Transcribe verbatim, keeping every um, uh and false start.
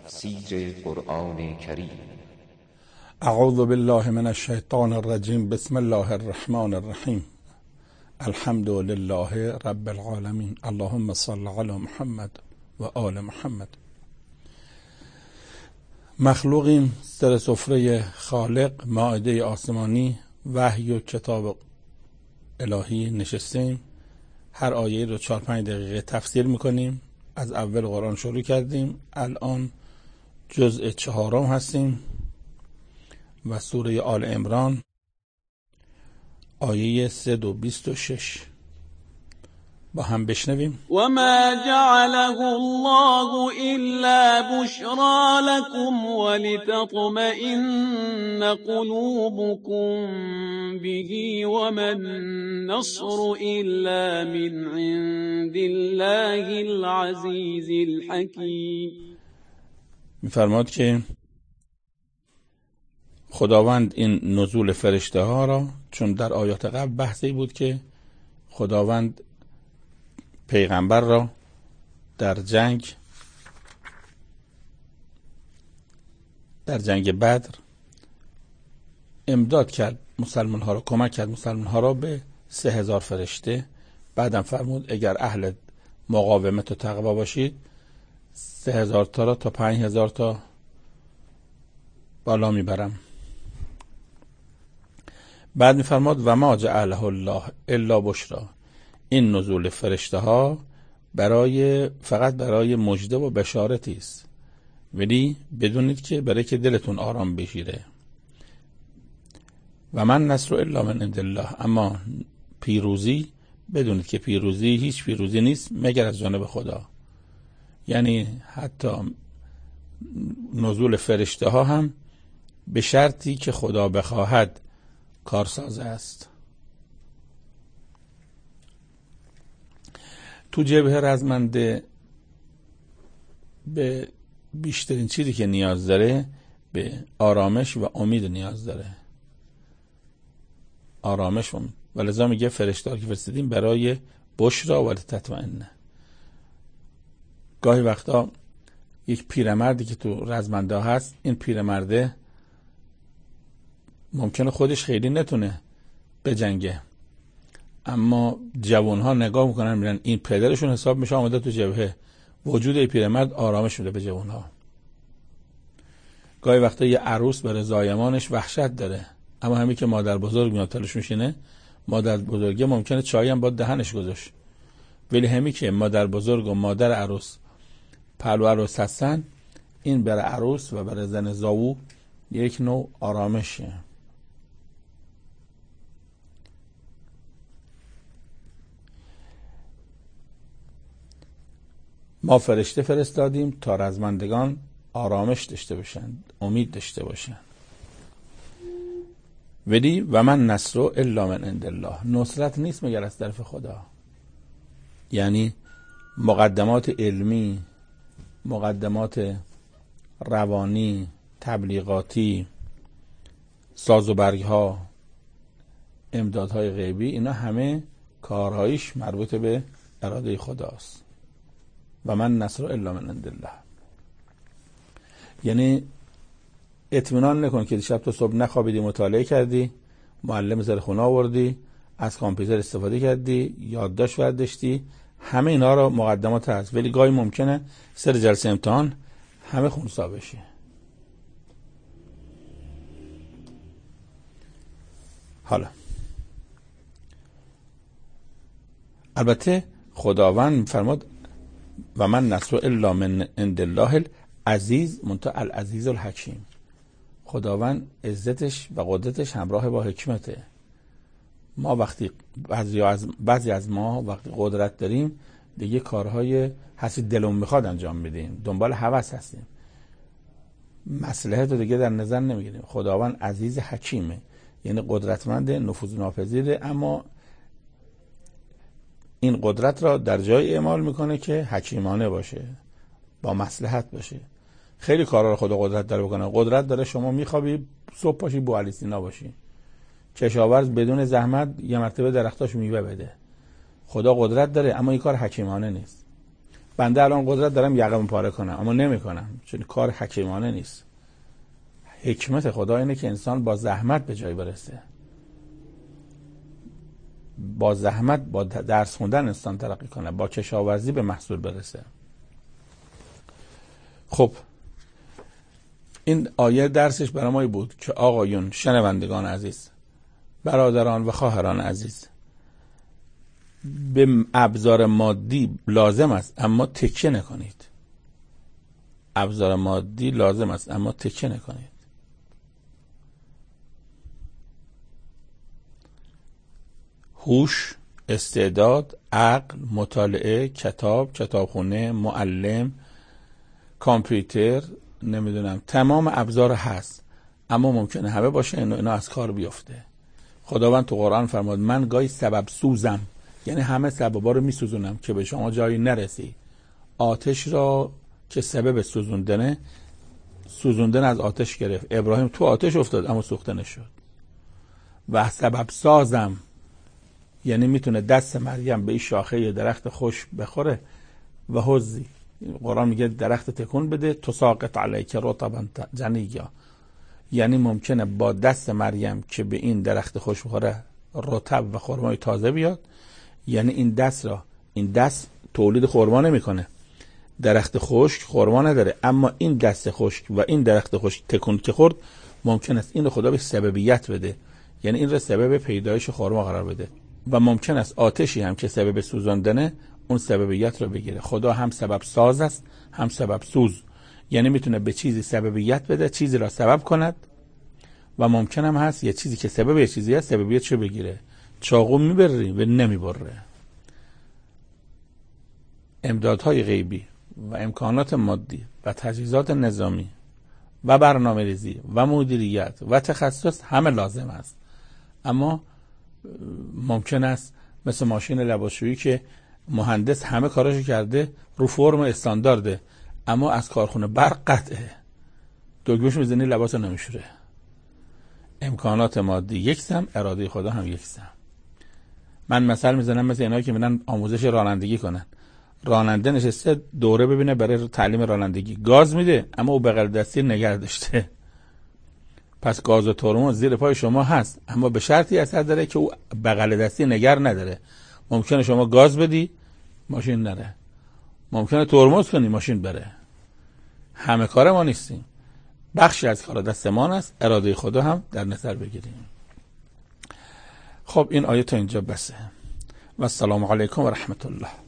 تفسیر قرآن کریم. اعوذ بالله من الشیطان الرجیم. بسم الله الرحمن الرحیم. الحمد لله رب العالمین. اللهم صل علی محمد و آل محمد. مخلوقیم سر سفره خالق، مائده آسمانی، وحی و کتاب الهی نشستیم. هر آیه رو چهار پنج دقیقه تفسیر میکنیم. از اول قرآن شروع کردیم، الان جزء چهارم هستیم و سوره آل عمران آیه سه و بیست و شش با هم بشنویم. و ما جعله الله الا بشرا لكم ولتطمئن قلوبكم به وما النصر الا من عند الله العزیز الحکیم. می‌فرماد که خداوند این نزول فرشته ها را، چون در آیات قبل بحثی بود که خداوند پیغمبر را در جنگ در جنگ بدر امداد کرد، مسلمان ها را کمک کرد، مسلمان ها را به سه هزار فرشته. بعدم فرمود اگر اهل مقاومت و تقوا باشید سه هزار تا را تا پنج هزار تا بالا میبرم. بعد میفرماد و ما جعله الله الا بشرا. این نزول فرشته ها برای فقط برای مژده و بشارتی است، ولی بدونید که برای که دلتون آرام بگیره. و من نصر الا من عند الله. اما پیروزی بدونید که پیروزی هیچ پیروزی نیست مگر از جانب خدا. یعنی حتی نزول فرشته ها هم به شرطی که خدا بخواهد کارساز است. تو جبهه رزمنده به بیشترین چیزی که نیاز داره به آرامش و امید نیاز داره. آرامش و امید. و لذا میگه فرشته‌ها که فرستادیم برای بشرا و لتطمئن. گاهی وقتا یک پیرمردی که تو رزمنده هست، این پیرمرده ممکنه خودش خیلی نتونه بجنگه، اما جوانها نگاه میکنن میرن این پدرشون حساب میشه آمده تو جبهه. وجود این پیرمرد آرامش میده به جوانها. گاهی وقتا یه عروس برای زایمانش وحشت داره، اما همین که مادر بزرگ میاد تلش میشینه، مادر بزرگه ممکنه چایی هم با دهنش گذاشت، ولی همین که مادر بزرگ و مادر عروس پهلو عروس هستن، این برای عروس و برای زن زاو یک نوع آرامشه. ما فرشته فرستادیم تا رزمندگان آرامش داشته باشند، امید داشته باشند. ولی و من نصر الا من عند الله. نصرت نیست مگر از طرف خدا. یعنی مقدمات علمی، مقدمات روانی، تبلیغاتی، ساز و برگ ها، امدادهای غیبی، اینا همه کارهایش مربوط به اراده خداست. و من نصر الا من عند الله. یعنی اطمینان نکن که شب تو صبح نخوابیدی مطالعه کردی، معلم زر خونه آوردی، از کامپیوتر استفاده کردی، یادداشت برداشتی، همه اینا رو مقدمات هست، ولی گاهی ممکنه سر جلسه امتحان همه خونسا بشه. حالا البته خداوند فرمود و من نصر الا من عند الله العزیز منتها العزیز الحکیم. خداوند عزتش و قدرتش همراه با حکمته. ما وقتی بعضی از بعضی از ما وقتی قدرت داریم دیگه کارهای حسی دلمون میخواد انجام میدیم، دنبال هوس هستیم، مصلحت رو دیگه در نظر نمیگیریم. خداوند عزیز حکیمه، یعنی قدرتمند، نفوذ ناپذیره، اما این قدرت را در جای اعمال میکنه که حکیمانه باشه، با مصلحت باشه. خیلی کارا رو خدا قدرت داره بکنه. قدرت داره شما میخوابی صبح پاشی بو علی سینا باشی، کشاورز بدون زحمت یه مرتبه درختاش میوه بده. خدا قدرت داره اما این کار حکیمانه نیست. بنده الان قدرت دارم یقم پاره کنم اما نمیکنم، چون کار حکیمانه نیست. حکمت خدا اینه که انسان با زحمت به جای برسه. با زحمت، با درس خوندن انسان ترقی کنه، با کشاورزی به محصول برسه. خب این آیه درسش برای ما بود که آقایون، شنوندگان عزیز، برادران و خواهران عزیز، به ابزار مادی لازم است اما تکیه نکنید. ابزار مادی لازم است اما تکیه نکنید. هوش، استعداد، عقل، مطالعه، کتاب، کتابخونه، معلم، کامپیوتر، نمیدونم، تمام ابزار هست، اما ممکنه همه باشه اینا, اینا از کار بیفته. خداوند تو قرآن فرمود من گاهی سبب سوزم، یعنی همه سببا رو میسوزونم که به شما جایی نرسی. آتش را که سبب سوزوندنه، سوزوندن از آتش گرفت. ابراهیم تو آتش افتاد اما سوخته نشد. و سبب سازم یعنی میتونه دست مریم به این شاخه درخت خوش بخوره و حزی، قرآن میگه درخت تکون بده تساقط علیک رطبا جنیا، یعنی ممکنه با دست مریم که به این درخت خوش بخوره رطب و خرمای تازه بیاد. یعنی این دست را، این دست تولید خرما نمیکنه، درخت خشک خرما نداره، اما این دست خشک و این درخت خشک تکون که خورد ممکن است این رو خدا به سببیت بده، یعنی این رو سبب پیدایش خرما قرار بده. و ممکن است آتشی هم که سبب سوزاندنه اون سببیت رو بگیره. خدا هم سبب ساز است هم سبب سوز، یعنی میتونه به چیزی سببیت بده، چیزی را سبب کند، و ممکن هم هست یه چیزی که سبب یه چیزی هست سببیت رو بگیره. چاقو میبری و نمیبره. امدادهای غیبی و امکانات مادی و تجهیزات نظامی و برنامه ریزی و مدیریت و تخصص همه لازم است، اما ممکن است مثل ماشین لباسشویی که مهندس همه کاراشو کرده رو فرم استاندارده، اما از کارخونه برق قطعه، دکمه‌شو میزنی لباسو نمیشوره. امکانات مادی یک سم، اراده خدا هم یک سم. من مثال میزنم مثل اینایی که میرن آموزش رانندگی کنن. راننده نشسته دوره ببینه برای تعلیم رانندگی، گاز میده اما او بغل دستی نگه داشته. پس گاز و ترمز زیر پای شما هست، اما به شرطی اثر داره که او بغل دستی نگر نداره. ممکنه شما گاز بدی ماشین نره، ممکنه ترمز کنی ماشین بره. همه کار ما نیستیم، بخشی از کار دست ما است، اراده خدا هم در نظر بگیریم. خب این آیه تا اینجا بسه و السلام علیکم و رحمت الله.